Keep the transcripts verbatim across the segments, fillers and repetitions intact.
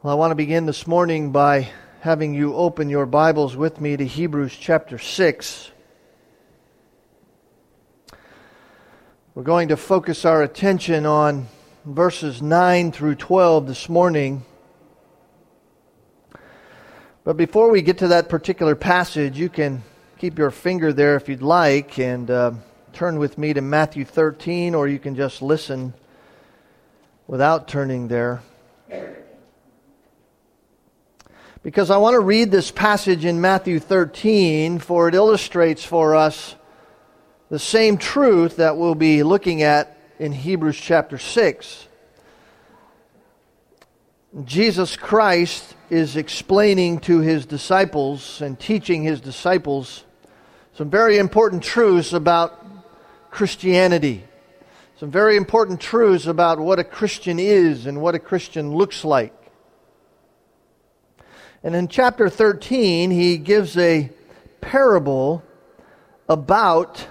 Well, I want to begin this morning by having you open your Bibles with me to Hebrews chapter six. We're going to focus our attention on verses nine through twelve this morning. But before we get to that particular passage, you can keep your finger there if you'd like and uh, turn with me to Matthew thirteen, or you can just listen without turning there. Because I want to read this passage in Matthew thirteen, for it illustrates for us the same truth that we'll be looking at in Hebrews chapter six. Jesus Christ is explaining to His disciples and teaching His disciples some very important truths about Christianity. Some very important truths about what a Christian is and what a Christian looks like. And in chapter thirteen, He gives a parable about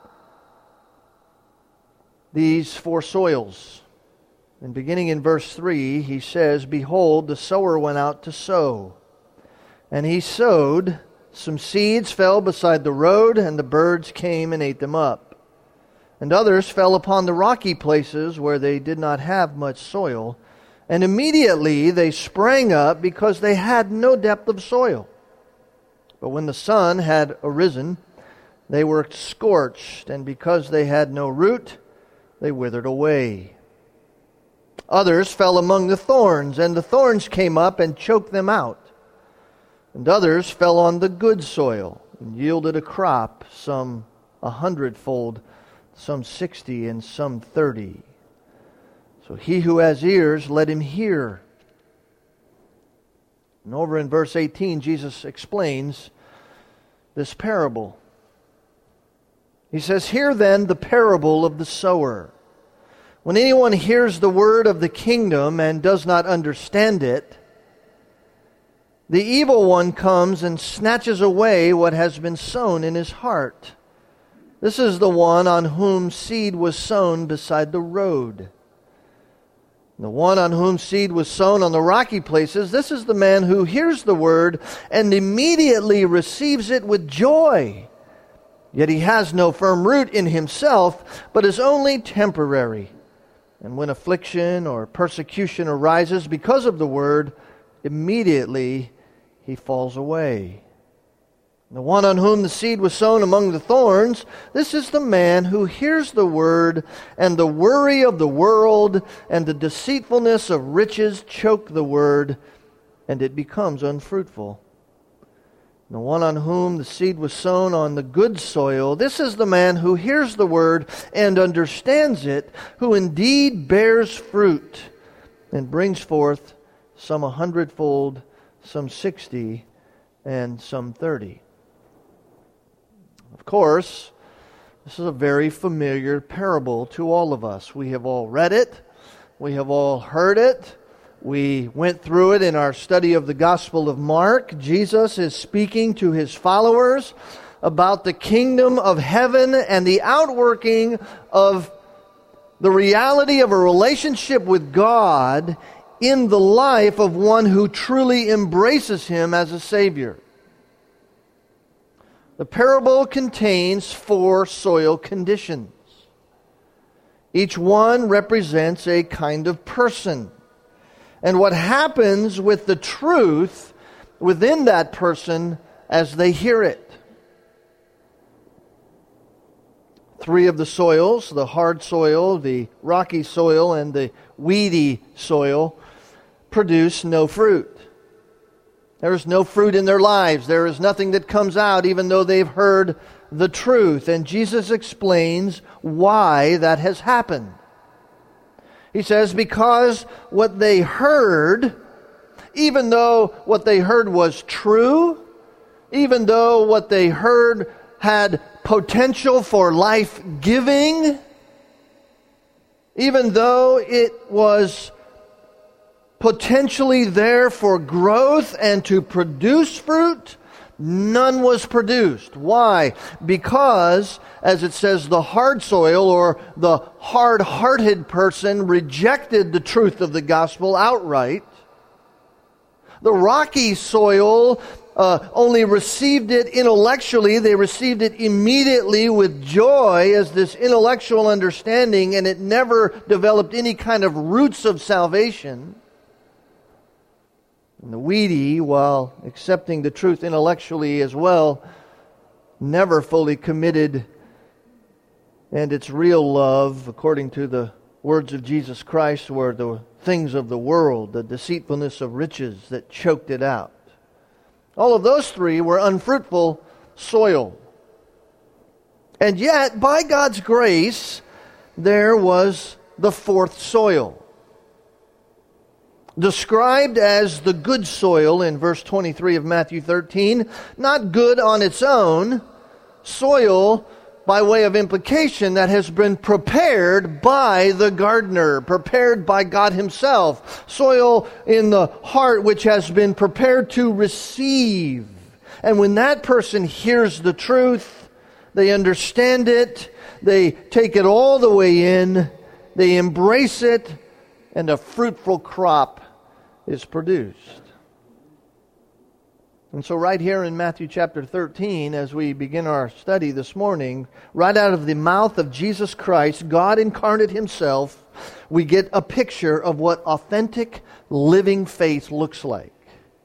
these four soils. And beginning in verse three, He says, "Behold, the sower went out to sow. And he sowed, some seeds fell beside the road, and the birds came and ate them up. And others fell upon the rocky places where they did not have much soil. And immediately they sprang up because they had no depth of soil. But when the sun had arisen, they were scorched, and because they had no root, they withered away. Others fell among the thorns, and the thorns came up and choked them out. And others fell on the good soil, and yielded a crop, some a hundredfold, some sixty, and some thirty. So he who has ears, let him hear." And over in verse eighteen, Jesus explains this parable. He says, "Hear then the parable of the sower. When anyone hears the word of the kingdom and does not understand it, the evil one comes and snatches away what has been sown in his heart. This is the one on whom seed was sown beside the road. The one on whom seed was sown on the rocky places, this is the man who hears the word and immediately receives it with joy. Yet he has no firm root in himself, but is only temporary. And when affliction or persecution arises because of the word, immediately he falls away. The one on whom the seed was sown among the thorns, this is the man who hears the word, and the worry of the world and the deceitfulness of riches choke the word, and it becomes unfruitful. The one on whom the seed was sown on the good soil, this is the man who hears the word and understands it, who indeed bears fruit and brings forth some a hundredfold, some sixty, and some thirty." Of course, this is a very familiar parable to all of us. We have all read it. We have all heard it. We went through it in our study of the Gospel of Mark. Jesus is speaking to His followers about the kingdom of heaven and the outworking of the reality of a relationship with God in the life of one who truly embraces Him as a Savior. The parable contains four soil conditions. Each one represents a kind of person. And what happens with the truth within that person as they hear it. Three of the soils, the hard soil, the rocky soil, and the weedy soil, produce no fruit. There is no fruit in their lives. There is nothing that comes out even though they've heard the truth. And Jesus explains why that has happened. He says, because what they heard, even though what they heard was true, even though what they heard had potential for life-giving, even though it was potentially there for growth and to produce fruit, none was produced. Why? Because, as it says, the hard soil or the hard-hearted person rejected the truth of the gospel outright. The rocky soil uh, only received it intellectually. They received it immediately with joy as this intellectual understanding, and it never developed any kind of roots of salvation. And the weedy, while accepting the truth intellectually as well, never fully committed, and its real love, according to the words of Jesus Christ, were the things of the world, the deceitfulness of riches that choked it out. All of those three were unfruitful soil. And yet, by God's grace, there was the fourth soil, described as the good soil in verse twenty-three of Matthew thirteen, not good on its own, soil by way of implication that has been prepared by the gardener, prepared by God Himself, soil in the heart which has been prepared to receive. And when that person hears the truth, they understand it, they take it all the way in, they embrace it, and a fruitful crop is produced. And so right here in Matthew chapter thirteen, as we begin our study this morning, right out of the mouth of Jesus Christ, God incarnate Himself, we get a picture of what authentic living faith looks like.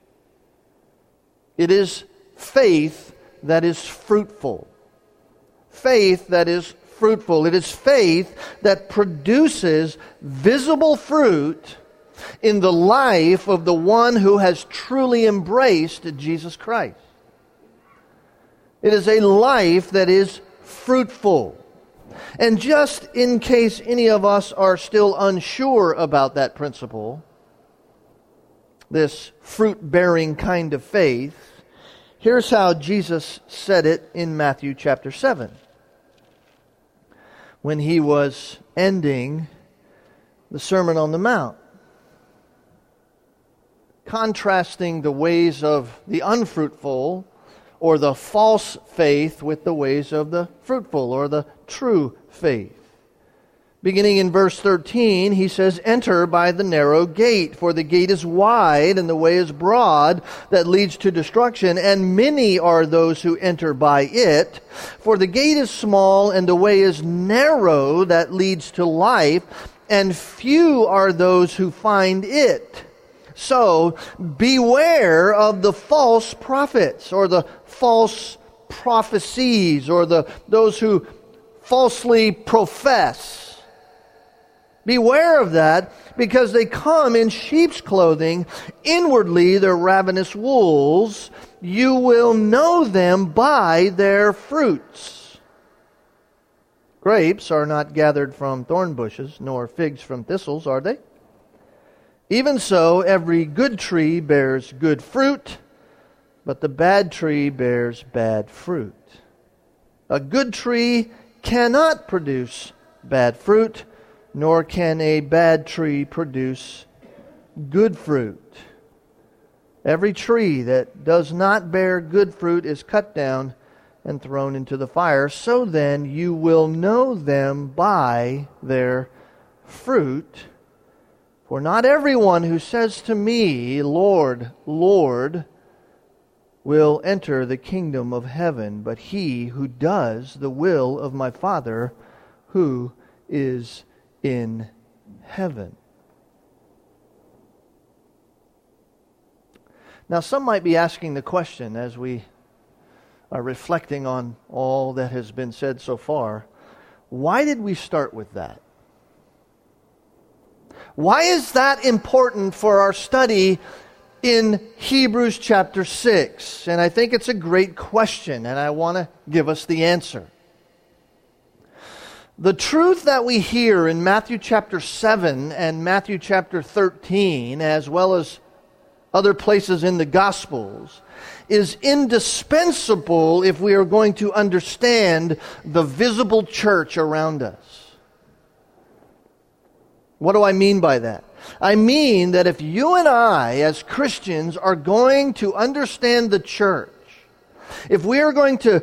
It is faith that is fruitful. Faith that is fruitful. It is faith that produces visible fruit in the life of the one who has truly embraced Jesus Christ. It is a life that is fruitful. And just in case any of us are still unsure about that principle, this fruit-bearing kind of faith, here's how Jesus said it in Matthew chapter seven. When He was ending the Sermon on the Mount, contrasting the ways of the unfruitful or the false faith with the ways of the fruitful or the true faith. Beginning in verse thirteen, He says, "Enter by the narrow gate, for the gate is wide and the way is broad that leads to destruction, and many are those who enter by it. For the gate is small and the way is narrow that leads to life, and few are those who find it. So beware of the false prophets," or the false prophecies, or the those who falsely profess. Beware of that, because they come in sheep's clothing. Inwardly they're ravenous wolves. You will know them by their fruits. Grapes are not gathered from thorn bushes, nor figs from thistles, are they? Even so, every good tree bears good fruit, but the bad tree bears bad fruit. A good tree cannot produce bad fruit, nor can a bad tree produce good fruit. Every tree that does not bear good fruit is cut down and thrown into the fire. So then you will know them by their fruit. For not everyone who says to me, Lord, Lord, will enter the kingdom of heaven, but he who does the will of my Father who is in heaven. Now, some might be asking the question as we are reflecting on all that has been said so far, why did we start with that? Why is that important for our study in Hebrews chapter six? And I think it's a great question, and I want to give us the answer. The truth that we hear in Matthew chapter seven and Matthew chapter thirteen, as well as other places in the Gospels, is indispensable if we are going to understand the visible church around us. What do I mean by that? I mean that if you and I, as Christians, are going to understand the church, if we are going to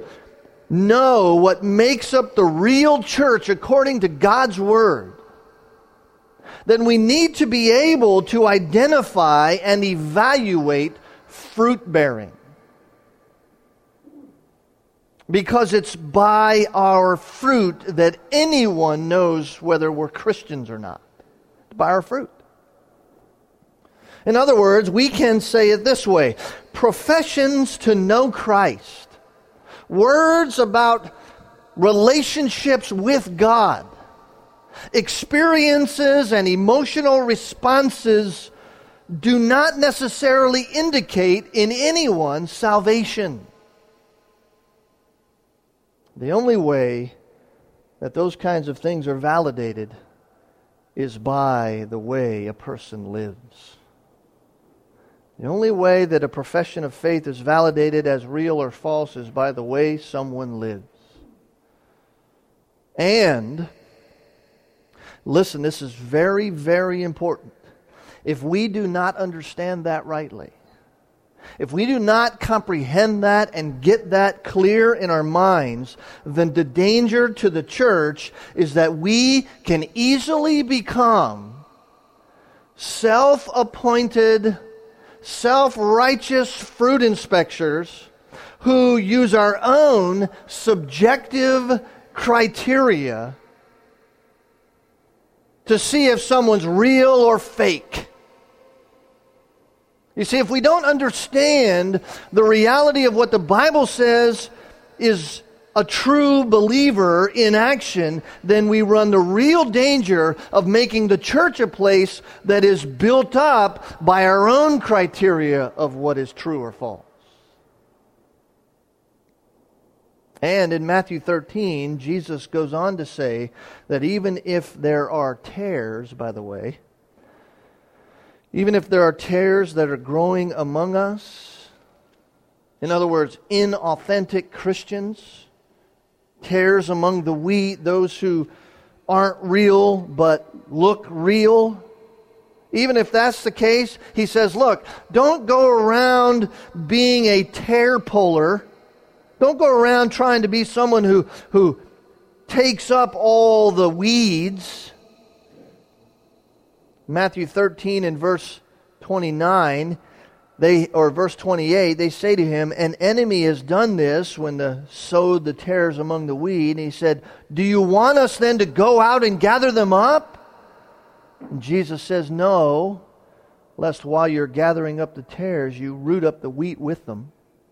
know what makes up the real church according to God's Word, then we need to be able to identify and evaluate fruit bearing. Because it's by our fruit that anyone knows whether we're Christians or not. By our fruit. In other words, we can say it this way: professions to know Christ, words about relationships with God, experiences and emotional responses do not necessarily indicate in anyone's salvation. The only way that those kinds of things are validated is by the way a person lives. The only way that a profession of faith is validated as real or false is by the way someone lives. And, listen, this is very, very important. If we do not understand that rightly, if we do not comprehend that and get that clear in our minds, then the danger to the church is that we can easily become self-appointed, self-righteous fruit inspectors who use our own subjective criteria to see if someone's real or fake. You see, if we don't understand the reality of what the Bible says is a true believer in action, then we run the real danger of making the church a place that is built up by our own criteria of what is true or false. And in Matthew thirteen, Jesus goes on to say that even if there are tares, by the way, even if there are tares that are growing among us, in other words, inauthentic Christians, tares among the wheat, those who aren't real but look real, even if that's the case, he says, look, don't go around being a tare puller. Don't go around trying to be someone who, who takes up all the weeds. Matthew thirteen and verse twenty-nine, they or verse twenty-eight, they say to him, an enemy has done this when the sowed the tares among the wheat. And he said, do you want us then to go out and gather them up? And Jesus says, no, lest while you're gathering up the tares, you root up the wheat with them.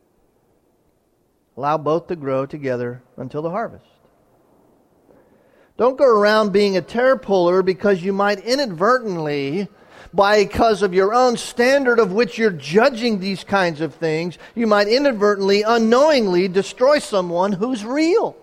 Allow both to grow together until the harvest. Don't go around being a tare puller because you might inadvertently, because of your own standard of which you're judging these kinds of things, you might inadvertently, unknowingly destroy someone who's real.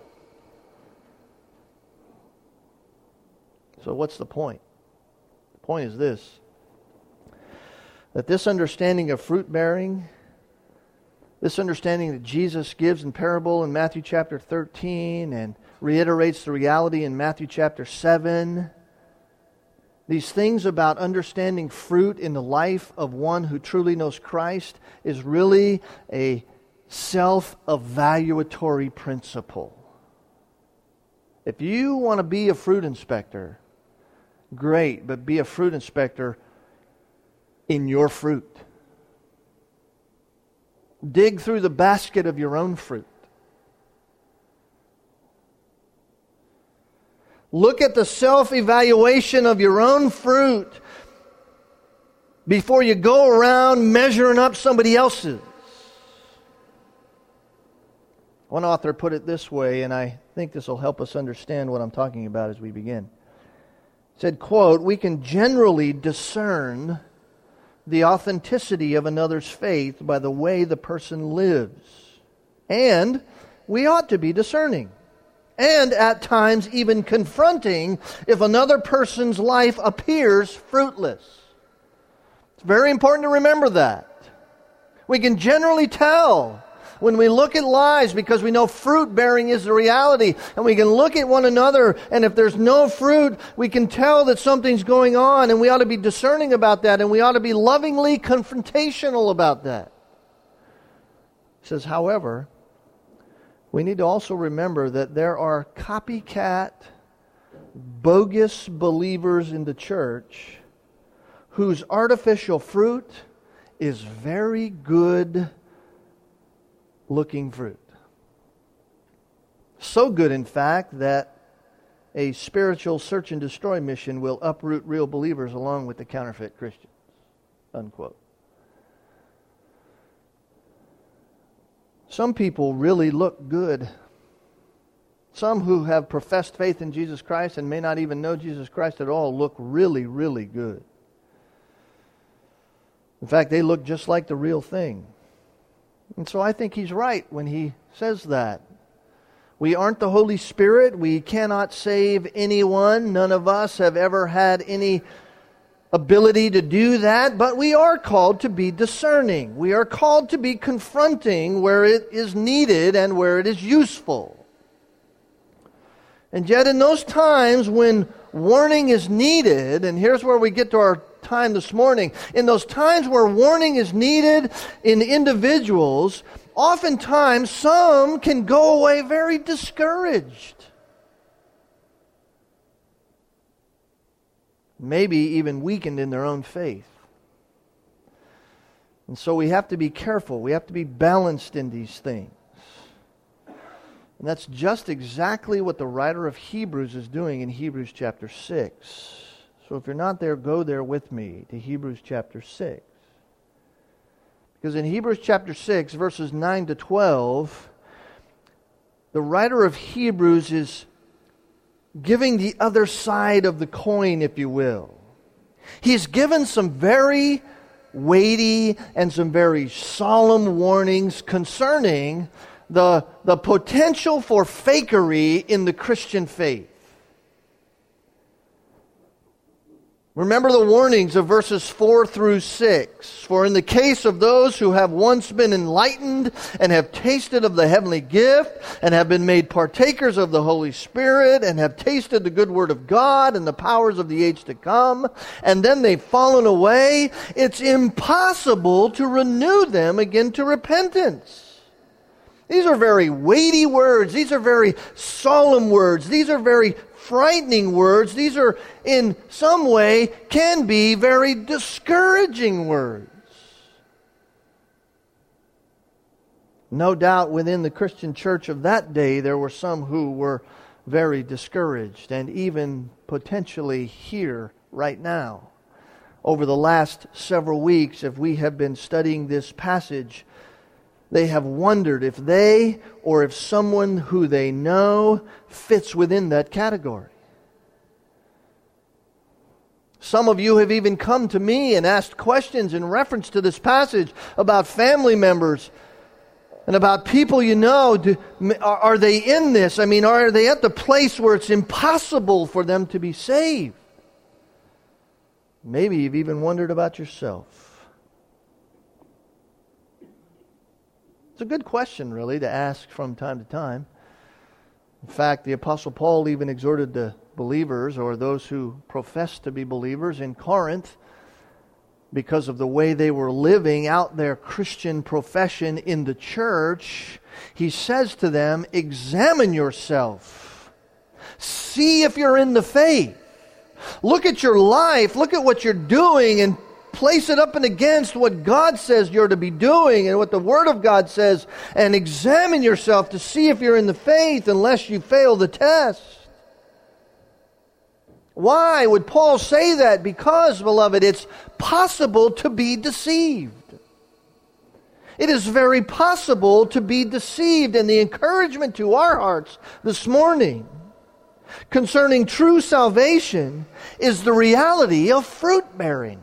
So what's the point? The point is this: that this understanding of fruit bearing, this understanding that Jesus gives in parable in Matthew chapter thirteen and reiterates the reality in Matthew chapter seven, these things about understanding fruit in the life of one who truly knows Christ is really a self-evaluatory principle. If you want to be a fruit inspector, great, but be a fruit inspector in your fruit. Dig through the basket of your own fruit. Look at the self-evaluation of your own fruit before you go around measuring up somebody else's. One author put it this way, and I think this will help us understand what I'm talking about as we begin. He said, quote, we can generally discern the authenticity of another's faith by the way the person lives. And we ought to be discerning. And at times even confronting if another person's life appears fruitless. It's very important to remember that. We can generally tell when we look at lives because we know fruit bearing is the reality. And we can look at one another, and if there's no fruit, we can tell that something's going on, and we ought to be discerning about that, and we ought to be lovingly confrontational about that. He says, however, we need to also remember that there are copycat, bogus believers in the church whose artificial fruit is very good looking fruit. So good, in fact, that a spiritual search and destroy mission will uproot real believers along with the counterfeit Christians. Unquote. Some people really look good. Some who have professed faith in Jesus Christ and may not even know Jesus Christ at all look really, really good. In fact, they look just like the real thing. And so I think he's right when he says that. We aren't the Holy Spirit. We cannot save anyone. None of us have ever had any ability to do that, but we are called to be discerning. We are called to be confronting where it is needed and where it is useful. And yet in those times when warning is needed, and here's where we get to our time this morning, in those times where warning is needed in individuals, oftentimes some can go away very discouraged. Maybe even weakened in their own faith. And so we have to be careful. We have to be balanced in these things. And that's just exactly what the writer of Hebrews is doing in Hebrews chapter six. So if you're not there, go there with me to Hebrews chapter six. Because in Hebrews chapter six, verses nine to twelve, the writer of Hebrews is giving the other side of the coin, if you will. He's given some very weighty and some very solemn warnings concerning the, the potential for fakery in the Christian faith. Remember the warnings of verses four through six. For in the case of those who have once been enlightened and have tasted of the heavenly gift and have been made partakers of the Holy Spirit and have tasted the good word of God and the powers of the age to come, and then they've fallen away, it's impossible to renew them again to repentance. These are very weighty words. These are very solemn words. These are very frightening words. These are, in some way, can be very discouraging words. No doubt within the Christian church of that day, there were some who were very discouraged, and even potentially here right now. Over the last several weeks, if we have been studying this passage, they have wondered if they or if someone who they know fits within that category. Some of you have even come to me and asked questions in reference to this passage about family members and about people you know. Do, are they in this? I mean, are they at the place where it's impossible for them to be saved? Maybe you've even wondered about yourself. It's a good question, really, to ask from time to time. In fact, the Apostle Paul even exhorted the believers, or those who profess to be believers in Corinth, because of the way they were living out their Christian profession in the church. He says to them, examine yourself. See if you're in the faith. Look at your life. Look at what you're doing and place it up and against what God says you're to be doing and what the Word of God says, and examine yourself to see if you're in the faith, unless you fail the test. Why would Paul say that? Because, beloved, it's possible to be deceived. It is very possible to be deceived, and the encouragement to our hearts this morning concerning true salvation is the reality of fruit bearing.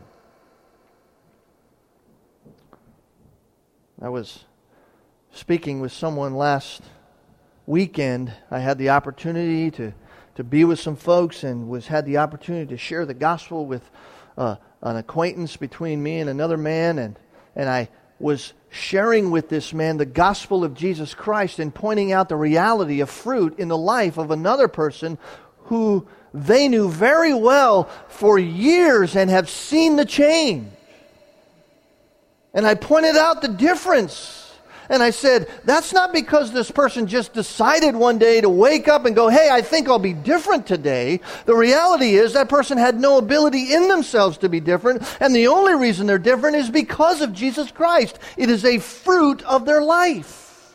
I was speaking with someone last weekend. I had the opportunity to, to be with some folks and was had the opportunity to share the gospel with uh, an acquaintance between me and another man. And, and I was sharing with this man the gospel of Jesus Christ and pointing out the reality of fruit in the life of another person who they knew very well for years and have seen the change. And I pointed out the difference And I said, that's not because this person just decided one day to wake up and go, hey, I think I'll be different today. The reality is that person had no ability in themselves to be different, and the only reason they're different is because of Jesus Christ. It is a fruit of their life.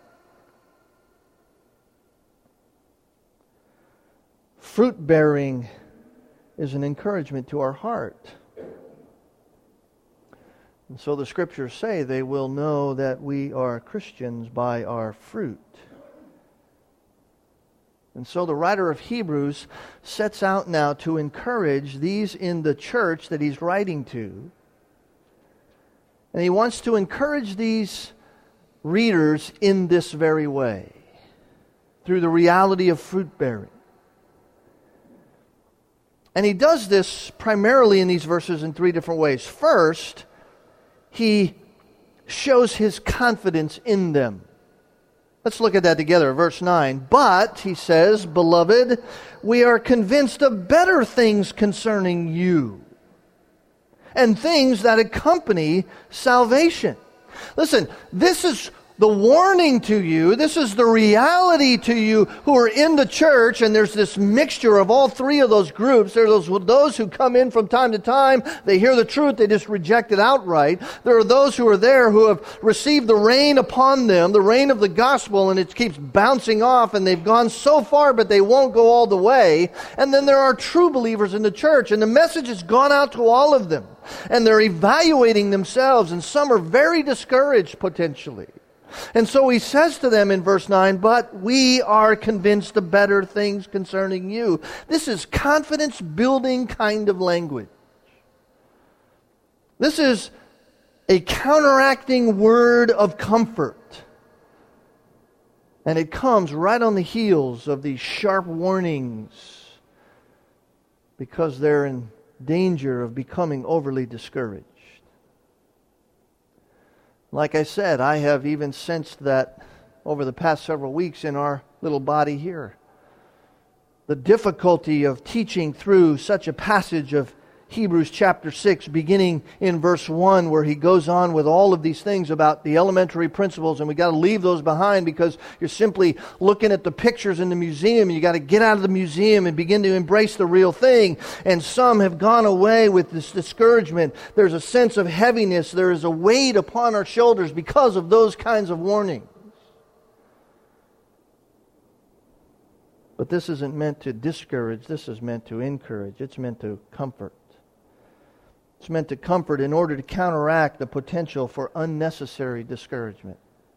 Fruit bearing is an encouragement to our heart. And so the Scriptures say they will know that we are Christians by our fruit. And so the writer of Hebrews sets out now to encourage these in the church that he's writing to. And he wants to encourage these readers in this very way, through the reality of fruit bearing. And he does this primarily in these verses in three different ways. First, he shows his confidence in them. Let's look at that together. Verse nine. But, he says, beloved, we are convinced of better things concerning you, and things that accompany salvation. Listen, this is the warning to you. This is the reality to you who are in the church, and there's this mixture of all three of those groups. There are those, those who come in from time to time, they hear the truth, they just reject it outright. There are those who are there who have received the rain upon them, the rain of the gospel, and it keeps bouncing off, and they've gone so far, but they won't go all the way. And then there are true believers in the church, and the message has gone out to all of them. And they're evaluating themselves, and some are very discouraged potentially. And so he says to them in verse nine, but we are convinced of better things concerning you. This is confidence-building kind of language. This is a counteracting word of comfort. And it comes right on the heels of these sharp warnings, because they're in danger of becoming overly discouraged. Like I said, I have even sensed that over the past several weeks in our little body here. The difficulty of teaching through such a passage of Hebrews chapter six, beginning in verse one, where he goes on with all of these things about the elementary principles, and we got to leave those behind because you're simply looking at the pictures in the museum. You got to get out of the museum and begin to embrace the real thing. And some have gone away with this discouragement. There's a sense of heaviness. There is a weight upon our shoulders because of those kinds of warnings. But this isn't meant to discourage. This is meant to encourage. It's meant to comfort. It's meant to comfort in order to counteract the potential for unnecessary discouragement.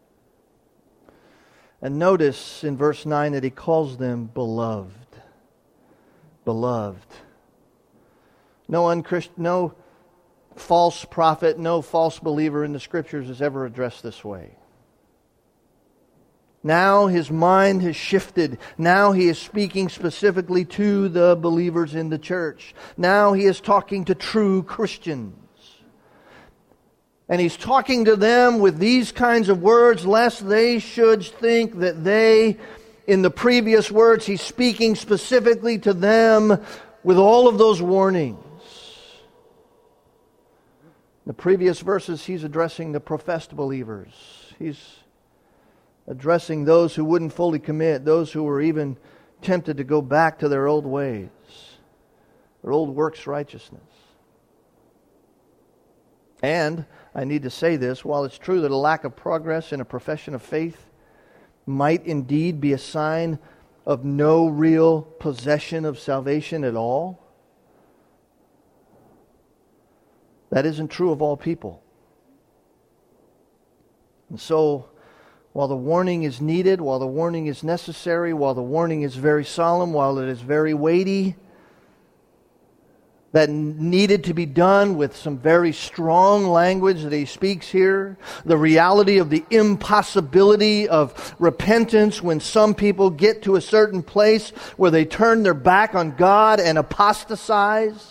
And notice in verse nine that he calls them beloved. Beloved. No unchrist- no false prophet, no false believer in the Scriptures is ever addressed this way. Now his mind has shifted. Now he is speaking specifically to the believers in the church. Now he is talking to true Christians. And he's talking to them with these kinds of words, lest they should think that they, in the previous words, he's speaking specifically to them with all of those warnings. In the previous verses, he's addressing the professed believers. He's addressing those who wouldn't fully commit, those who were even tempted to go back to their old ways, their old works righteousness. And I need to say this, while it's true that a lack of progress in a profession of faith might indeed be a sign of no real possession of salvation at all, that isn't true of all people. And so, while the warning is needed, while the warning is necessary, while the warning is very solemn, while it is very weighty, that needed to be done with some very strong language that he speaks here, the reality of the impossibility of repentance when some people get to a certain place where they turn their back on God and apostatize.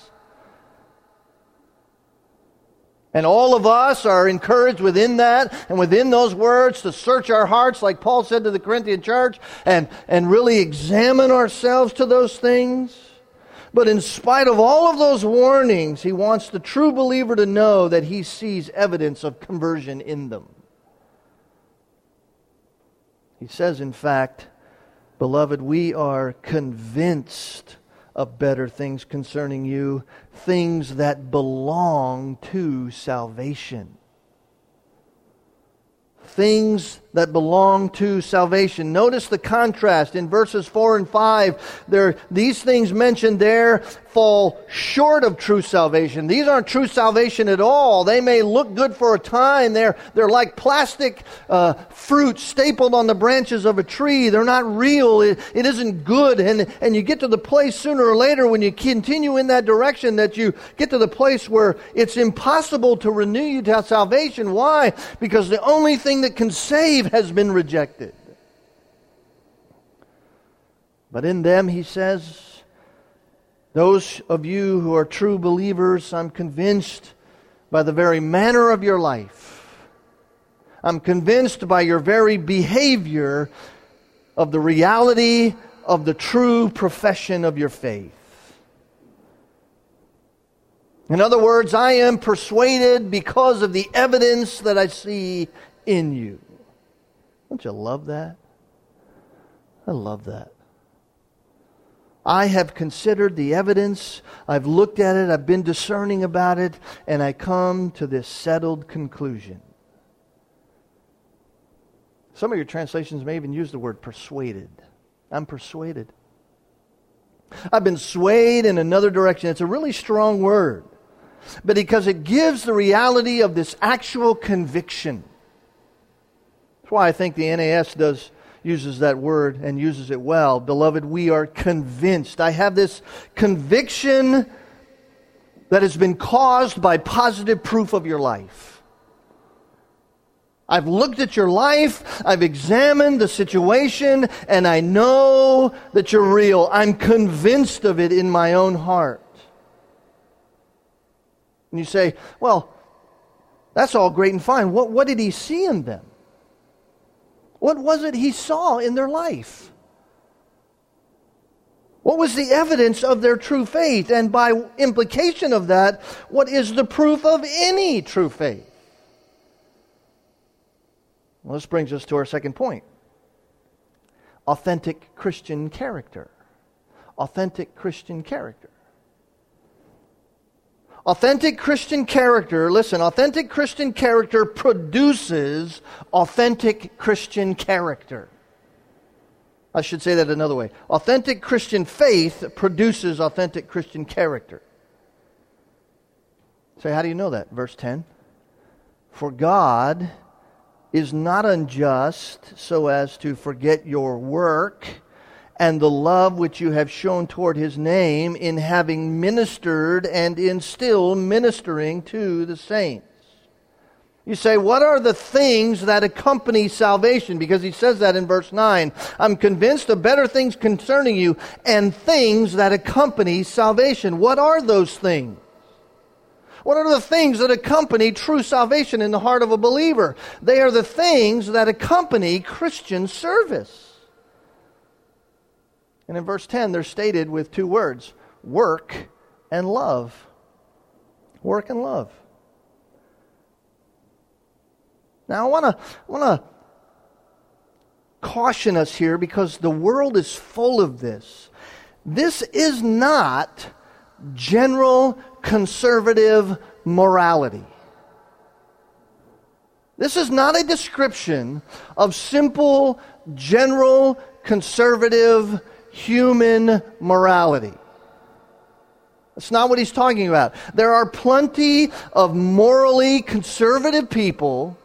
And all of us are encouraged within that and within those words to search our hearts, like Paul said to the Corinthian church, and, and really examine ourselves to those things. But in spite of all of those warnings, he wants the true believer to know that he sees evidence of conversion in them. He says, in fact, beloved, we are convinced of better things concerning you, things that belong to salvation. Things that belong to salvation. Notice the contrast in verses four and five. There, these things mentioned there fall short of true salvation. These aren't true salvation at all. They may look good for a time. They're, they're like plastic uh, fruit stapled on the branches of a tree. They're not real. It, it isn't good. And, and you get to the place sooner or later when you continue in that direction that you get to the place where it's impossible to renew you to salvation. Why? Because the only thing that can save has been rejected. But in them, he says, those of you who are true believers, I'm convinced by the very manner of your life. I'm convinced by your very behavior of the reality of the true profession of your faith. In other words, I am persuaded because of the evidence that I see in you. Don't you love that? I love that. I have considered the evidence, I've looked at it, I've been discerning about it, and I come to this settled conclusion. Some of your translations may even use the word persuaded. I'm persuaded. I've been swayed in another direction. It's a really strong word, but because it gives the reality of this actual conviction. That's why I think the N A S does uses that word and uses it well. Beloved, we are convinced. I have this conviction that has been caused by positive proof of your life. I've looked at your life, I've examined the situation, and I know that you're real. I'm convinced of it in my own heart. And you say, well, that's all great and fine. What, what did he see in them? What was it he saw in their life? What was the evidence of their true faith? And by implication of that, what is the proof of any true faith? Well, this brings us to our second point. Authentic Christian character. Authentic Christian character. Authentic Christian character, listen, authentic Christian character produces authentic Christian character. I should say that another way. Authentic Christian faith produces authentic Christian character. So how do you know that? Verse ten. For God is not unjust so as to forget your work and the love which you have shown toward His name in having ministered and in still ministering to the saints. You say, what are the things that accompany salvation? Because he says that in verse nine. I'm convinced of better things concerning you and things that accompany salvation. What are those things? What are the things that accompany true salvation in the heart of a believer? They are the things that accompany Christian service. And in verse ten, they're stated with two words, work and love. Work and love. Now I want to I want to caution us here because the world is full of this. This is not general conservative morality. This is not a description of simple general conservative human morality. That's not what he's talking about. There are plenty of morally conservative people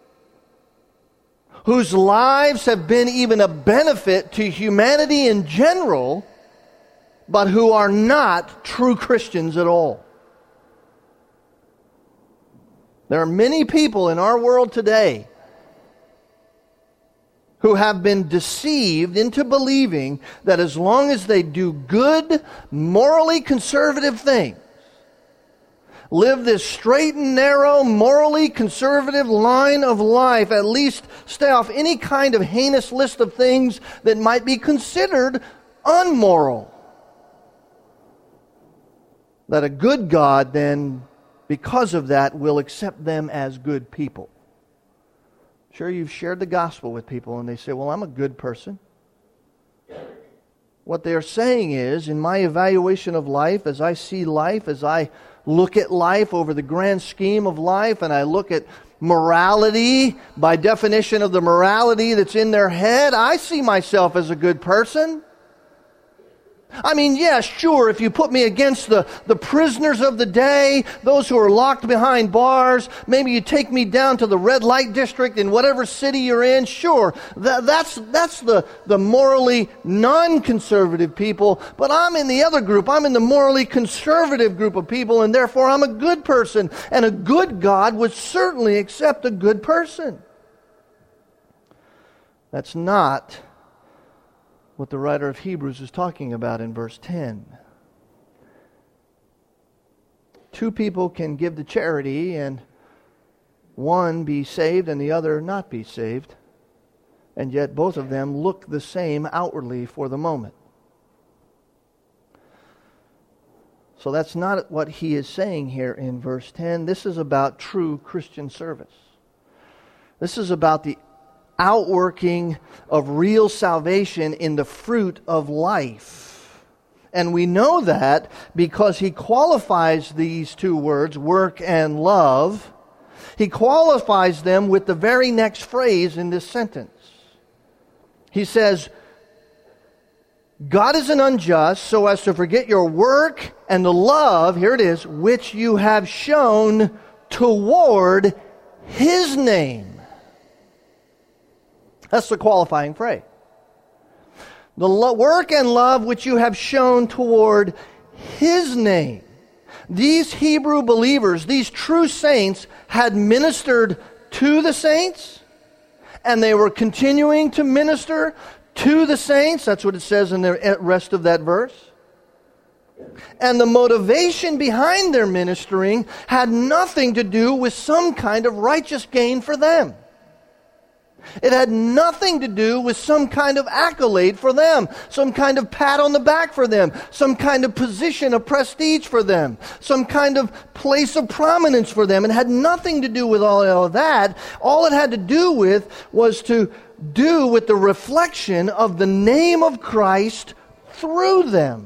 whose lives have been even a benefit to humanity in general, but who are not true Christians at all. There are many people in our world today who have been deceived into believing that as long as they do good, morally conservative things, live this straight and narrow, morally conservative line of life, at least stay off any kind of heinous list of things that might be considered unmoral, that a good God then, because of that, will accept them as good people. Sure, you've shared the gospel with people and they say, well, I'm a good person. What they're saying is, in my evaluation of life, as I see life, as I look at life over the grand scheme of life, and I look at morality, by definition of the morality that's in their head, I see myself as a good person. I mean, yes, sure, if you put me against the, the prisoners of the day, those who are locked behind bars, maybe you take me down to the red light district in whatever city you're in, sure, that, that's, that's the, the morally non-conservative people, but I'm in the other group. I'm in the morally conservative group of people, and therefore I'm a good person, and a good God would certainly accept a good person. That's not what the writer of Hebrews is talking about in verse ten. Two people can give to charity and one be saved and the other not be saved, and yet both of them look the same outwardly for the moment. So that's not what he is saying here in verse ten. This is about true Christian service. This is about the outworking of real salvation in the fruit of life. And we know that because he qualifies these two words, work and love. He qualifies them with the very next phrase in this sentence. He says, God isn't unjust so as to forget your work and the love, here it is, which you have shown toward His name. That's the qualifying phrase. The lo- work and love which you have shown toward His name. These Hebrew believers, these true saints, had ministered to the saints, and they were continuing to minister to the saints. That's what it says in the rest of that verse. And the motivation behind their ministering had nothing to do with some kind of righteous gain for them. It had nothing to do with some kind of accolade for them, some kind of pat on the back for them, some kind of position of prestige for them, some kind of place of prominence for them. It had nothing to do with all of that. All it had to do with was to do with the reflection of the name of Christ through them.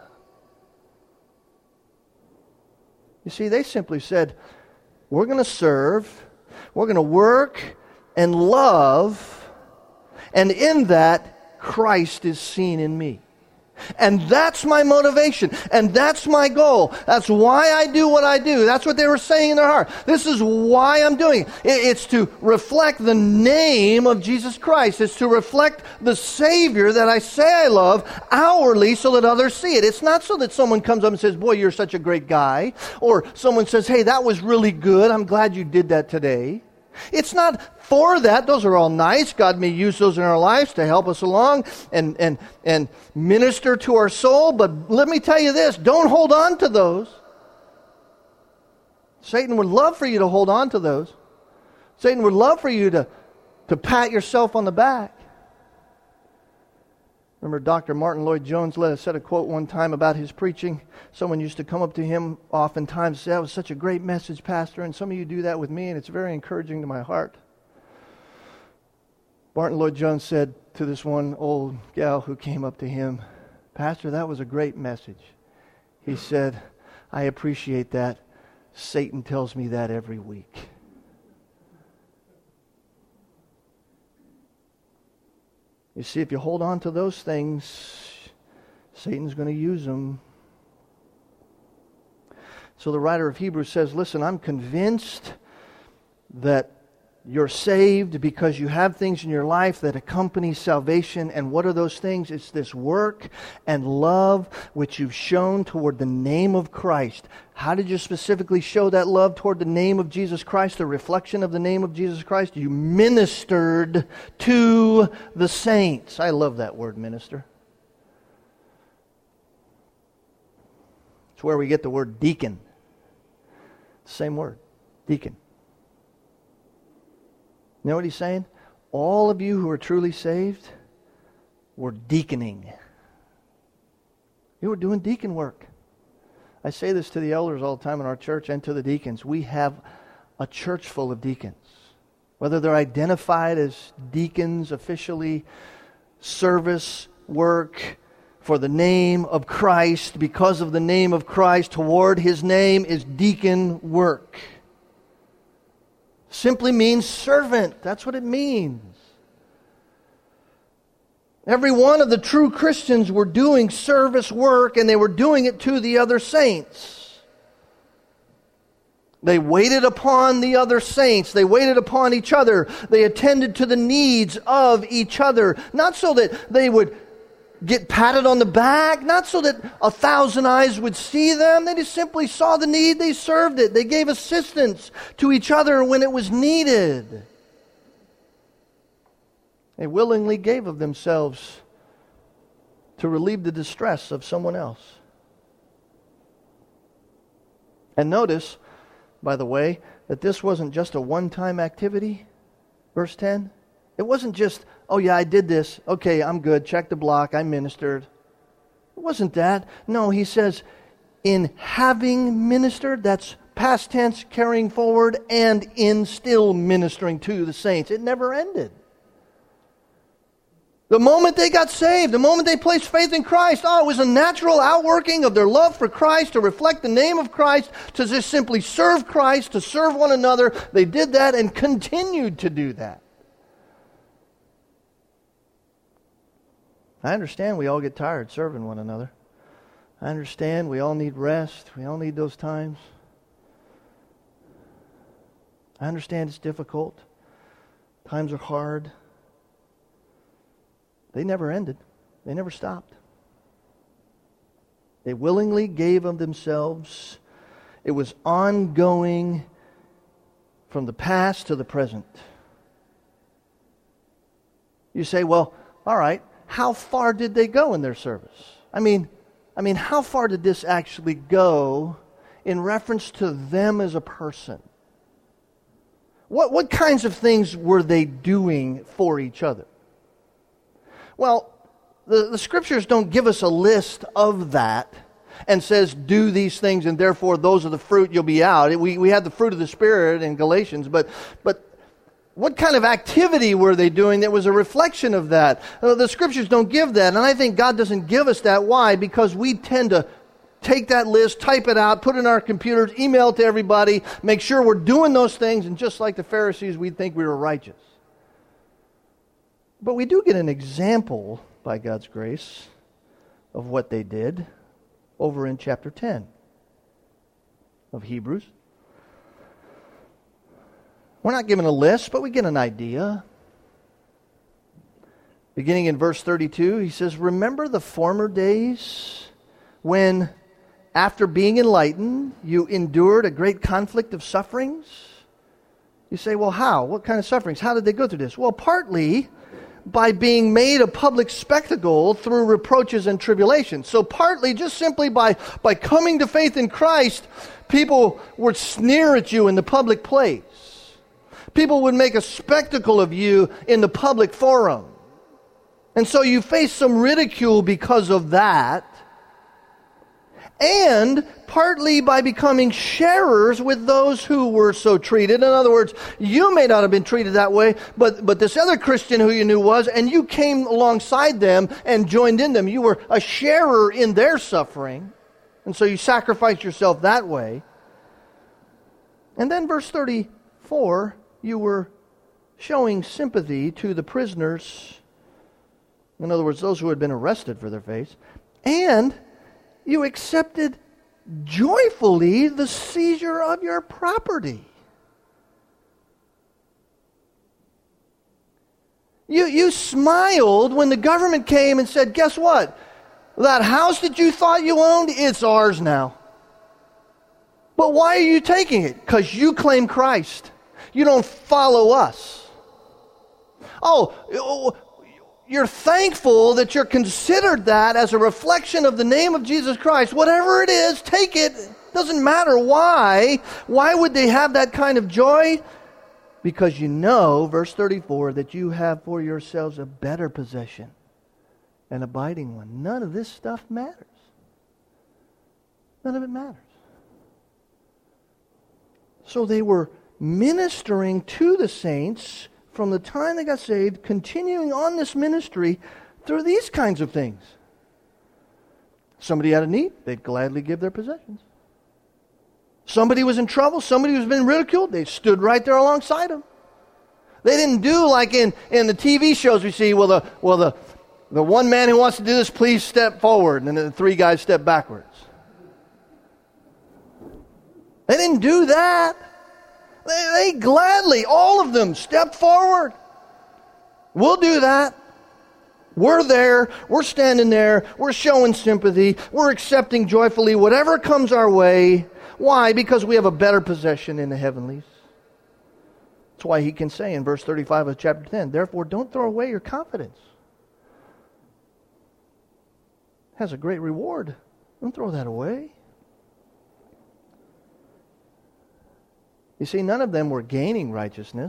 You see, they simply said, we're going to serve, we're going to work and love, and in that, Christ is seen in me. And that's my motivation, and that's my goal. That's why I do what I do. That's what they were saying in their heart. This is why I'm doing it. It's to reflect the name of Jesus Christ. It's to reflect the Savior that I say I love outwardly so that others see it. It's not so that someone comes up and says, boy, you're such a great guy. Or someone says, hey, that was really good. I'm glad you did that today. It's not for that. Those are all nice. God may use those in our lives to help us along and, and, and minister to our soul. But let me tell you this, don't hold on to those. Satan would love for you to hold on to those. Satan would love for you to, to pat yourself on the back. Remember Doctor Martin Lloyd-Jones let us said a quote one time about his preaching. Someone used to come up to him oftentimes and say, that was such a great message, Pastor, and some of you do that with me, and it's very encouraging to my heart. Martin Lloyd-Jones said to this one old gal who came up to him, Pastor, that was a great message. He said, I appreciate that. Satan tells me that every week. You see, if you hold on to those things, Satan's going to use them. So the writer of Hebrews says, listen, I'm convinced that you're saved because you have things in your life that accompany salvation. And what are those things? It's this work and love which you've shown toward the name of Christ. How did you specifically show that love toward the name of Jesus Christ, the reflection of the name of Jesus Christ? You ministered to the saints. I love that word, minister. It's where we get the word deacon. Same word, deacon. You know what he's saying? All of you who are truly saved were deaconing. You were doing deacon work. I say this to the elders all the time in our church and to the deacons. We have a church full of deacons. whether they're identified as deacons officially, service work for the name of Christ, because of the name of Christ, toward His name, is deacon work. Simply means servant. That's what it means. Every one of the true Christians were doing service work, and they were doing it to the other saints. They waited upon the other saints. They waited upon each other. They attended to the needs of each other. Not so that they would get patted on the back. Not so that a thousand eyes would see them. They just simply saw the need. They served it. They gave assistance to each other when it was needed. They willingly gave of themselves to relieve the distress of someone else. And notice, by the way, that this wasn't just a one-time activity. Verse ten. It wasn't just, oh yeah, I did this. Okay, I'm good. Check the block. I ministered. It wasn't that. No, he says, in having ministered, that's past tense, carrying forward, and in still ministering to the saints. It never ended. The moment they got saved, the moment they placed faith in Christ, oh, it was a natural outworking of their love for Christ to reflect the name of Christ, to just simply serve Christ, to serve one another. They did that and continued to do that. I understand we all get tired serving one another. I understand we all need rest. We all need those times. I understand it's difficult. Times are hard. They never ended. They never stopped. They willingly gave of themselves. It was ongoing from the past to the present. You say, well, all right, how far did they go in their service? I mean, I mean, how far did this actually go in reference to them as a person? What, what kinds of things were they doing for each other? Well, the, the Scriptures don't give us a list of that and says, do these things and therefore those are the fruit, you'll be out. We, we had the fruit of the Spirit in Galatians, but, but what kind of activity were they doing that was a reflection of that? Uh, the Scriptures don't give that, and I think God doesn't give us that. Why? Because we tend to take that list, type it out, put it in our computers, email it to everybody, make sure we're doing those things, and just like the Pharisees, we'd think we were righteous. But we do get an example, by God's grace, of what they did over in chapter ten of Hebrews. We're not given a list, but we get an idea. Beginning in verse thirty-two, he says, remember the former days when, after being enlightened, you endured a great conflict of sufferings? You say, well, how? What kind of sufferings? How did they go through this? Well, partly by being made a public spectacle through reproaches and tribulations. So partly just simply by, by coming to faith in Christ, people would sneer at you in the public place. People would make a spectacle of you in the public forum. And so you face some ridicule because of that. And partly by becoming sharers with those who were so treated. In other words, you may not have been treated that way, but, but this other Christian who you knew was, and you came alongside them and joined in them. You were a sharer in their suffering. And so you sacrificed yourself that way. And then verse thirty-four, you were showing sympathy to the prisoners. In other words, those who had been arrested for their faith. And you accepted joyfully the seizure of your property. You, you smiled when the government came and said, guess what? That house that you thought you owned, it's ours now. But why are you taking it? Because you claim Christ. You don't follow us. Oh, you're thankful that you're considered that as a reflection of the name of Jesus Christ. Whatever it is, take it. Doesn't matter why. Why would they have that kind of joy? Because you know, verse thirty-four, that you have for yourselves a better possession, an abiding one. None of this stuff matters. None of it matters. So they were ministering to the saints from the time they got saved, continuing on this ministry through these kinds of things. Somebody had a need, they'd gladly give their possessions. Somebody was in trouble, somebody who's been ridiculed, they stood right there alongside them. They didn't do like in, in the T V shows we see, well, the, well the, the one man who wants to do this, please step forward, and then the three guys step backwards. They didn't do that. They, they gladly, all of them, stepped forward. We'll do that. We're there. We're standing there. We're showing sympathy. We're accepting joyfully whatever comes our way. Why? Because we have a better possession in the heavenlies. That's why he can say in verse thirty-five of chapter ten, therefore don't throw away your confidence. It has a great reward. Don't throw that away. You see, none of them were gaining righteousness.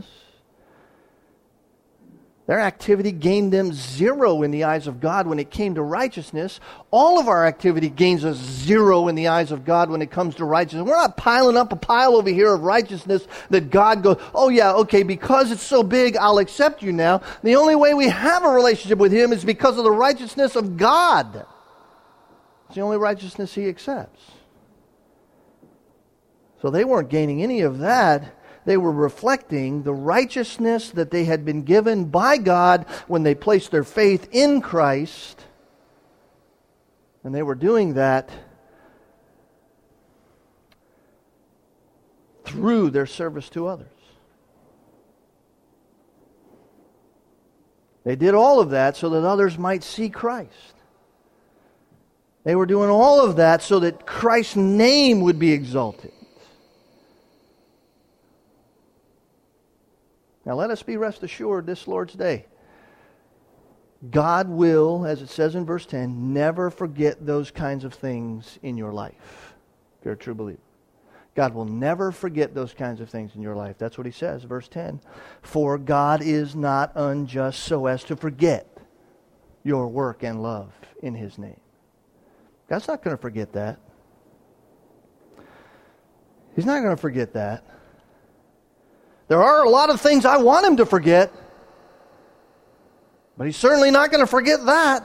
Their activity gained them zero in the eyes of God when it came to righteousness. All of our activity gains us zero in the eyes of God when it comes to righteousness. We're not piling up a pile over here of righteousness that God goes, oh yeah, okay, because it's so big, I'll accept you now. The only way we have a relationship with Him is because of the righteousness of God. It's the only righteousness He accepts. So they weren't gaining any of that. They were reflecting the righteousness that they had been given by God when they placed their faith in Christ. And they were doing that through their service to others. They did all of that so that others might see Christ. They were doing all of that so that Christ's name would be exalted. Now let us be rest assured this Lord's Day. God will, as it says in verse ten, never forget those kinds of things in your life. If you're a true believer. God will never forget those kinds of things in your life. That's what He says, verse ten. For God is not unjust so as to forget your work and love in His name. God's not going to forget that. He's not going to forget that. There are a lot of things I want Him to forget, but He's certainly not going to forget that.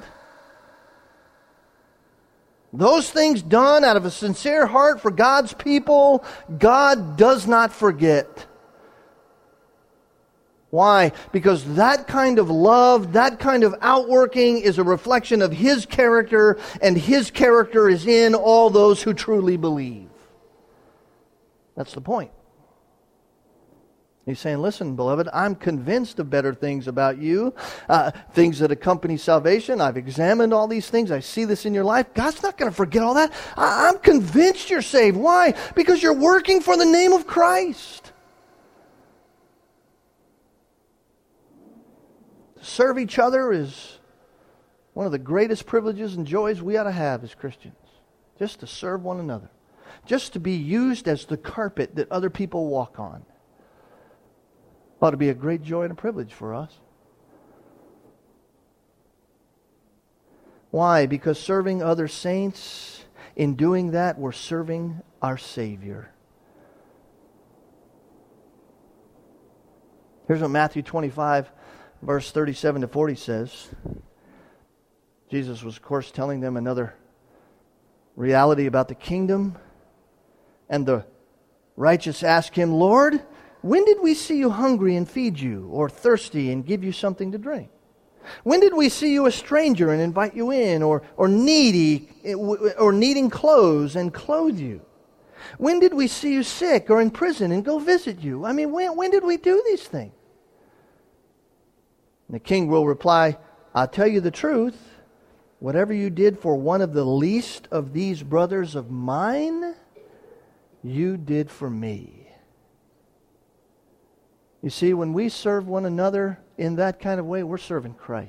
Those things done out of a sincere heart for God's people, God does not forget. Why? Because that kind of love, that kind of outworking is a reflection of His character, and His character is in all those who truly believe. That's the point. He's saying, listen, beloved, I'm convinced of better things about you, uh, things that accompany salvation. I've examined all these things. I see this in your life. God's not going to forget all that. I- I'm convinced you're saved. Why? Because you're working for the name of Christ. To serve each other is one of the greatest privileges and joys we ought to have as Christians. Just to serve one another. Just to be used as the carpet that other people walk on. Ought to be a great joy and a privilege for us. Why? Because serving other saints, in doing that, we're serving our Savior. Here's what Matthew twenty-five, verse thirty-seven to forty says. Jesus was, of course, telling them another reality about the kingdom. And the righteous ask Him, Lord, when did we see you hungry and feed you, or thirsty and give you something to drink? When did we see you a stranger and invite you in, or, or needy, or needing clothes and clothe you? When did we see you sick or in prison and go visit you? I mean, when, when did we do these things? And the king will reply, I'll tell you the truth. Whatever you did for one of the least of these brothers of mine, you did for me. You see, when we serve one another in that kind of way, we're serving Christ.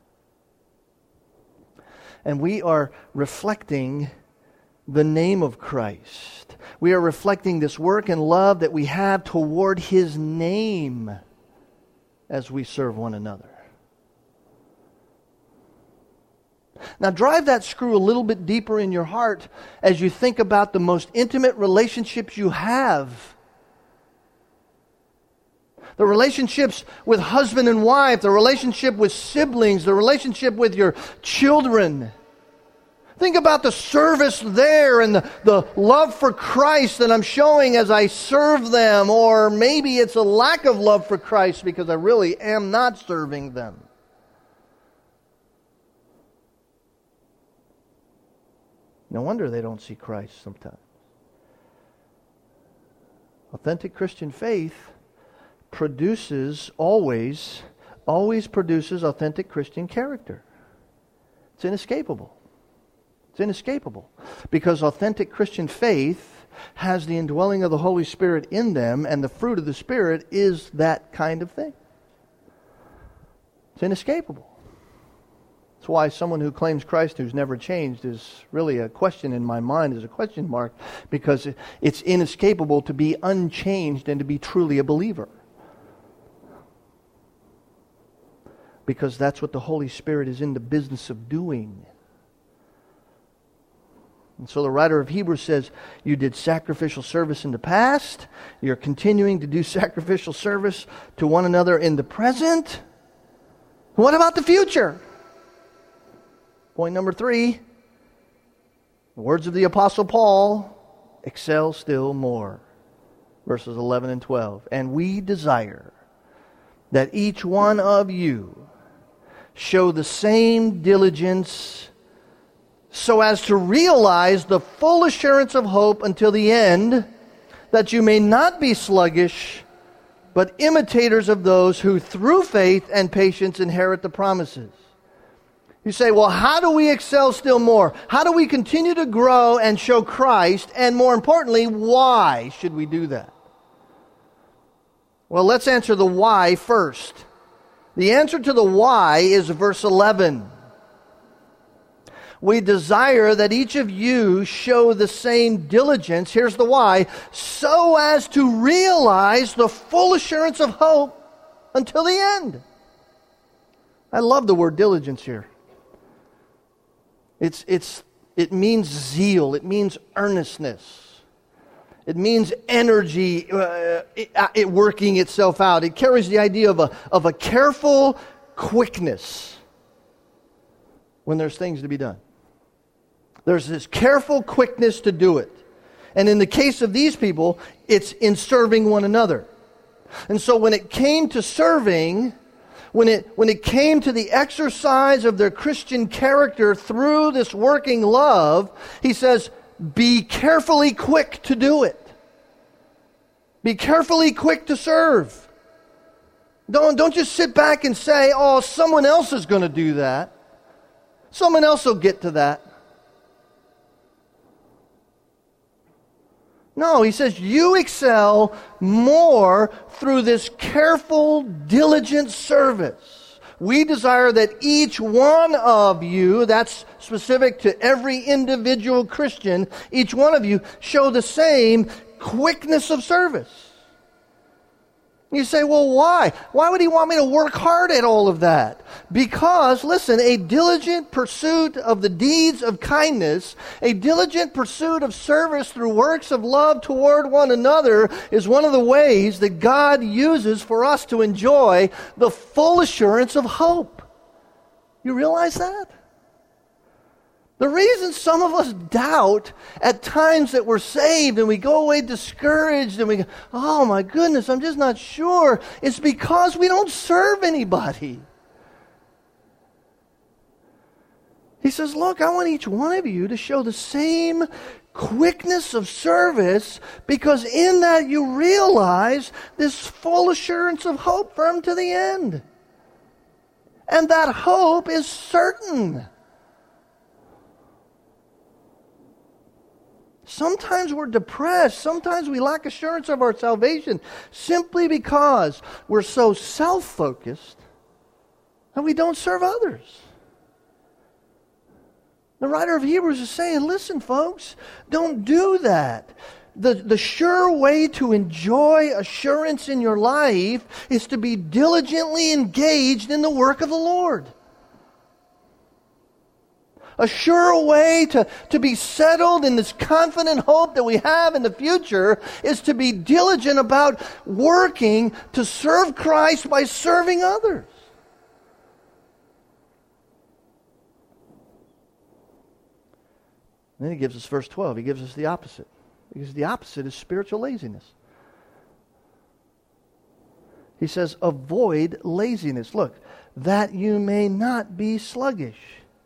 And we are reflecting the name of Christ. We are reflecting this work and love that we have toward His name as we serve one another. Now drive that screw a little bit deeper in your heart as you think about the most intimate relationships you have The relationships with husband and wife, the relationship with siblings, the relationship with your children. Think about the service there and the, the love for Christ that I'm showing as I serve them. Or maybe it's a lack of love for Christ because I really am not serving them. No wonder they don't see Christ sometimes. Authentic Christian faith produces always, always produces authentic Christian character. It's inescapable. It's inescapable. Because authentic Christian faith has the indwelling of the Holy Spirit in them, and the fruit of the Spirit is that kind of thing. It's inescapable. That's why someone who claims Christ who's never changed is really a question in my mind, is a question mark, because it's inescapable to be unchanged and to be truly a believer. Because that's what the Holy Spirit is in the business of doing. And so the writer of Hebrews says, you did sacrificial service in the past. You're continuing to do sacrificial service to one another in the present. What about the future? Point number three, the words of the Apostle Paul, excel still more. Verses eleven and twelve. And we desire that each one of you show the same diligence so as to realize the full assurance of hope until the end, that you may not be sluggish, but imitators of those who through faith and patience inherit the promises. You say, well, how do we excel still more? How do we continue to grow and show Christ? And more importantly, why should we do that? Well, let's answer the why first. The answer to the why is verse eleven. We desire that each of you show the same diligence, here's the why, so as to realize the full assurance of hope until the end. I love the word diligence here. It's, it's, it means zeal. It means earnestness. It means energy uh, it, it working itself out. It carries the idea of a, of a careful quickness when there's things to be done. There's this careful quickness to do it. And in the case of these people, it's in serving one another. And so when it came to serving, when it, when it came to the exercise of their Christian character through this working love, he says, be carefully quick to do it. Be carefully quick to serve. Don't, don't just sit back and say, oh, someone else is going to do that. Someone else will get to that. No, he says you excel more through this careful, diligent service. We desire that each one of you, that's specific to every individual Christian, each one of you show the same quickness of service. You say, well, why? Why would he want me to work hard at all of that? Because, listen, a diligent pursuit of the deeds of kindness, a diligent pursuit of service through works of love toward one another is one of the ways that God uses for us to enjoy the full assurance of hope. You realize that? The reason some of us doubt at times that we're saved and we go away discouraged and we go, oh my goodness, I'm just not sure, is because we don't serve anybody. He says, look, I want each one of you to show the same quickness of service, because in that you realize this full assurance of hope firm to the end. And that hope is certain. Sometimes we're depressed. Sometimes we lack assurance of our salvation simply because we're so self-focused that we don't serve others. The writer of Hebrews is saying, listen, folks, don't do that. The, the sure way to enjoy assurance in your life is to be diligently engaged in the work of the Lord. A sure way to, to be settled in this confident hope that we have in the future is to be diligent about working to serve Christ by serving others. And then he gives us verse twelve. He gives us the opposite. Because the opposite is spiritual laziness. He says, avoid laziness. Look, that you may not be sluggish.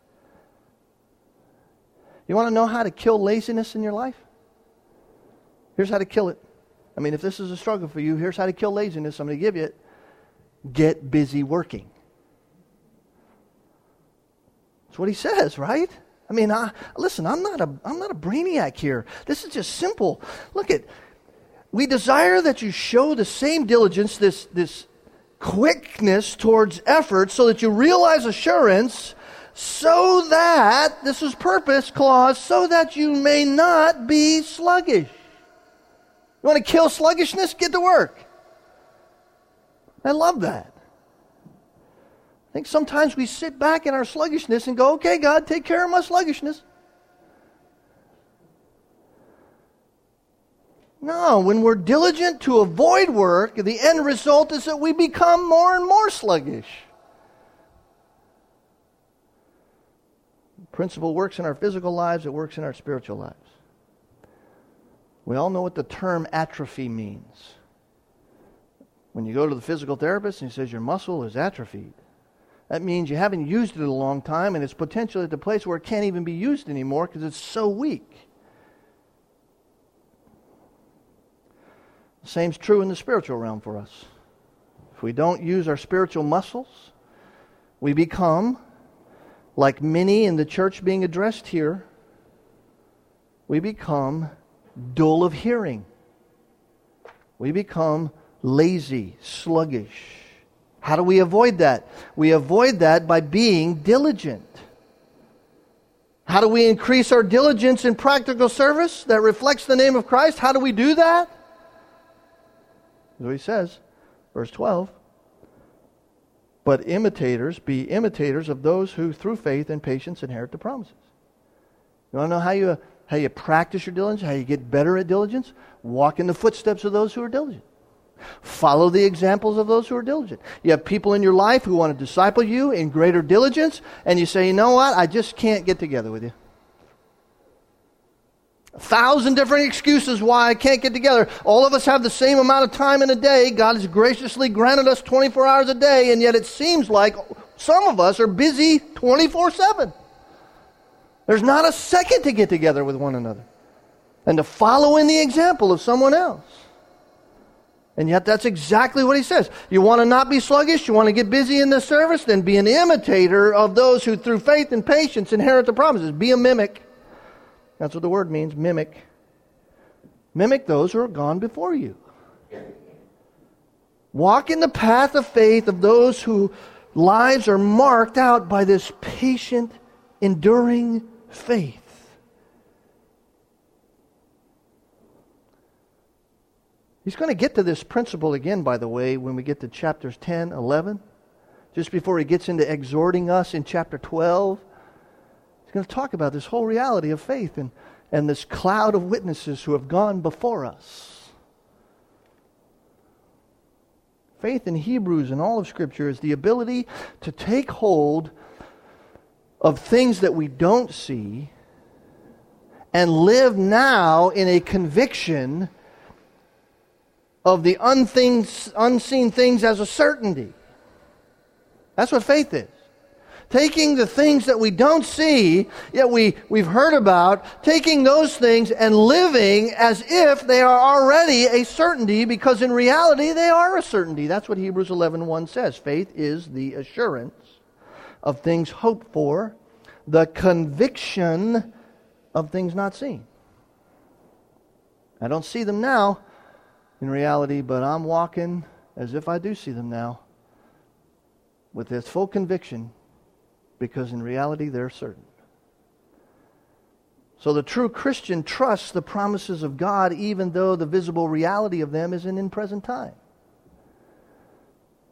You want to know how to kill laziness in your life? Here's how to kill it. I mean, if this is a struggle for you, here's how to kill laziness. I'm going to give you it. Get busy working. That's what he says, right? I mean, I, listen, I'm not a I'm not a brainiac here. This is just simple. Look at, we desire that you show the same diligence, this this quickness towards effort, so that you realize assurance, so that, this is purpose clause, so that you may not be sluggish. You want to kill sluggishness? Get to work. I love that. I think sometimes we sit back in our sluggishness and go, okay, God, take care of my sluggishness. No, when we're diligent to avoid work, the end result is that we become more and more sluggish. The principle works in our physical lives, it works in our spiritual lives. We all know what the term atrophy means. When you go to the physical therapist and he says your muscle is atrophied, that means you haven't used it in a long time and it's potentially at the place where it can't even be used anymore because it's so weak. The same's true in the spiritual realm for us. If we don't use our spiritual muscles, we become, like many in the church being addressed here, we become dull of hearing. We become lazy, sluggish. How do we avoid that? We avoid that by being diligent. How do we increase our diligence in practical service that reflects the name of Christ? How do we do that? That's what he says, verse twelve. But imitators, be imitators of those who through faith and patience inherit the promises. You want to know how you, how you practice your diligence, how you get better at diligence? Walk in the footsteps of those who are diligent. Follow the examples of those who are diligent. You have people in your life who want to disciple you in greater diligence, and you say, you know what, I just can't get together with you. A thousand different excuses why I can't get together. All of us have the same amount of time in a day. God has graciously granted us twenty-four hours a day, and yet it seems like some of us are busy twenty-four seven. There's not a second to get together with one another and to follow in the example of someone else. And yet that's exactly what he says. You want to not be sluggish? You want to get busy in the service? Then be an imitator of those who through faith and patience inherit the promises. Be a mimic. That's what the word means, mimic. Mimic those who are gone before you. Walk in the path of faith of those whose lives are marked out by this patient, enduring faith. He's going to get to this principle again, by the way, when we get to chapters ten, eleven. Just before he gets into exhorting us in chapter twelve. He's going to talk about this whole reality of faith and, and this cloud of witnesses who have gone before us. Faith in Hebrews and all of Scripture is the ability to take hold of things that we don't see and live now in a conviction of the unthings, unseen things as a certainty. That's what faith is. Taking the things that we don't see, yet we, we've heard about, taking those things and living as if they are already a certainty, because in reality they are a certainty. That's what Hebrews eleven one says. Faith is the assurance of things hoped for, the conviction of things not seen. I don't see them now in reality, but I'm walking as if I do see them now with this full conviction, because in reality they're certain. So the true Christian trusts the promises of God even though the visible reality of them isn't in present time.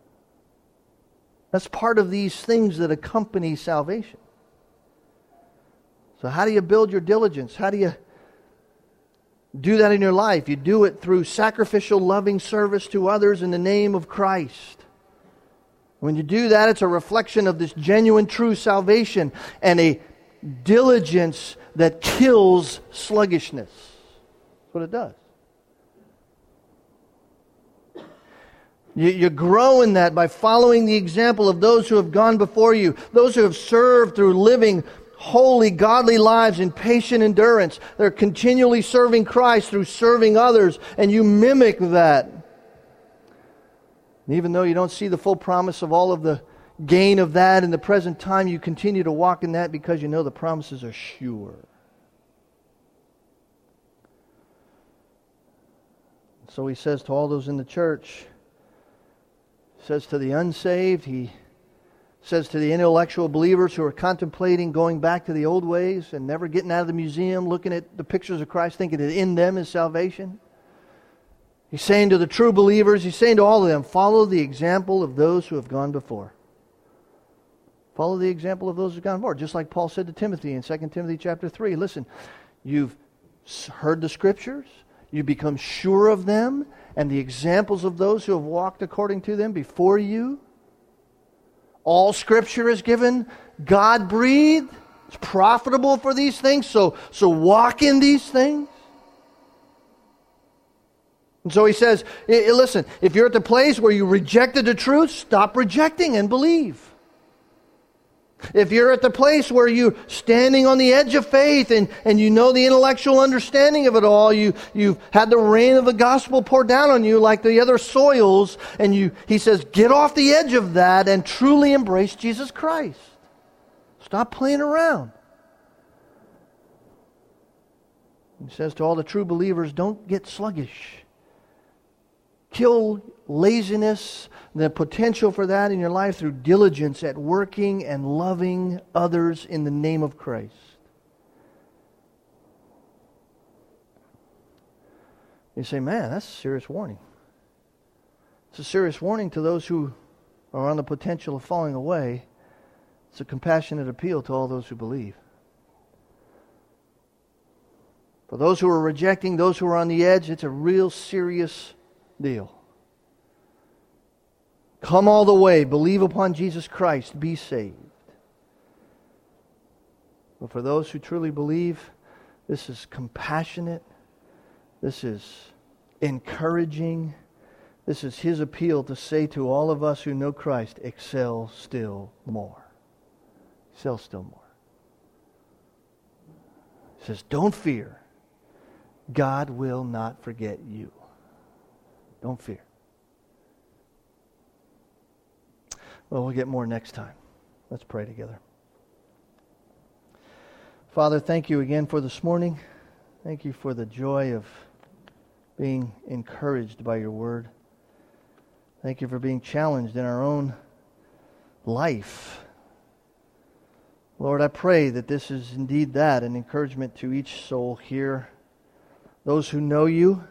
That's part of these things that accompany salvation. So how do you build your diligence? How do you do that in your life? You do it through sacrificial, loving service to others in the name of Christ. When you do that, it's a reflection of this genuine, true salvation and a diligence that kills sluggishness. That's what it does. You, you grow in that by following the example of those who have gone before you, those who have served through living holy, godly lives in patient endurance. They're continually serving Christ through serving others, and you mimic that. And even though you don't see the full promise of all of the gain of that in the present time, you continue to walk in that because you know the promises are sure. So he says to all those in the church, he says to the unsaved, he says to the intellectual believers who are contemplating going back to the old ways and never getting out of the museum, looking at the pictures of Christ, thinking that in them is salvation. He's saying to the true believers, he's saying to all of them, follow the example of those who have gone before. Follow the example of those who have gone before. Just like Paul said to Timothy in Second Timothy chapter three. Listen, you've heard the Scriptures, you become sure of them, and the examples of those who have walked according to them before you. All Scripture is given, God-breathed. It's profitable for these things, so, so walk in these things. And so he says, listen, if you're at the place where you rejected the truth, stop rejecting and believe. If you're at the place where you're standing on the edge of faith and, and you know the intellectual understanding of it all, you, you've had the rain of the gospel pour down on you like the other soils, and you, he says, get off the edge of that and truly embrace Jesus Christ. Stop playing around. He says to all the true believers, don't get sluggish. Kill laziness, the potential for that in your life through diligence at working and loving others in the name of Christ. You say, man, that's a serious warning. It's a serious warning to those who are on the potential of falling away. It's a compassionate appeal to all those who believe. For those who are rejecting, those who are on the edge, it's a real serious deal. Come all the way, believe upon Jesus Christ, be saved. But for those who truly believe, this is compassionate, this is encouraging, this is His appeal to say to all of us who know Christ, excel still more. Excel still more. He says, don't fear. God will not forget you. Don't fear. Well, we'll get more next time. Let's pray together. Father, thank you again for this morning. Thank you for the joy of being encouraged by your word. Thank you for being challenged in our own life. Lord, I pray that this is indeed that, an encouragement to each soul here. Those who know you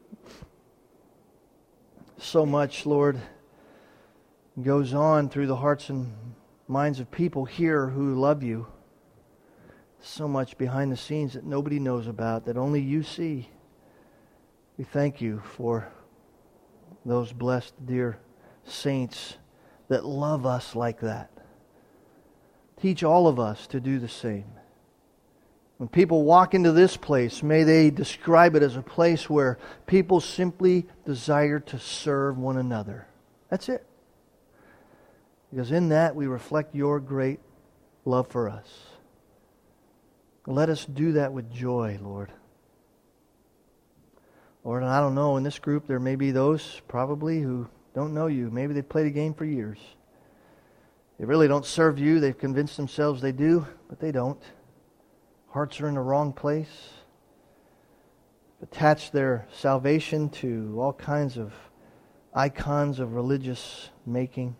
so much, Lord, goes on through the hearts and minds of people here who love you. So much behind the scenes that nobody knows about, that only you see. We thank you for those blessed, dear saints that love us like that. Teach all of us to do the same. When people walk into this place, may they describe it as a place where people simply desire to serve one another. That's it. Because in that we reflect your great love for us. Let us do that with joy, Lord. Lord, I don't know, in this group there may be those probably who don't know you. Maybe they've played a game for years. They really don't serve you. They've convinced themselves they do, but they don't. Hearts are in the wrong place. Attach their salvation to all kinds of icons of religious making.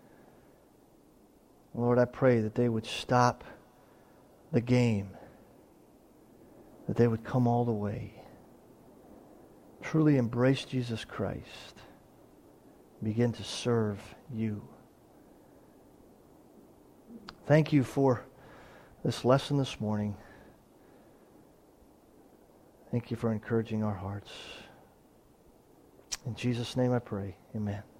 Lord, I pray that they would stop the game, that they would come all the way, truly embrace Jesus Christ, begin to serve you. Thank you for this lesson this morning. Thank you for encouraging our hearts. In Jesus' name I pray. Amen.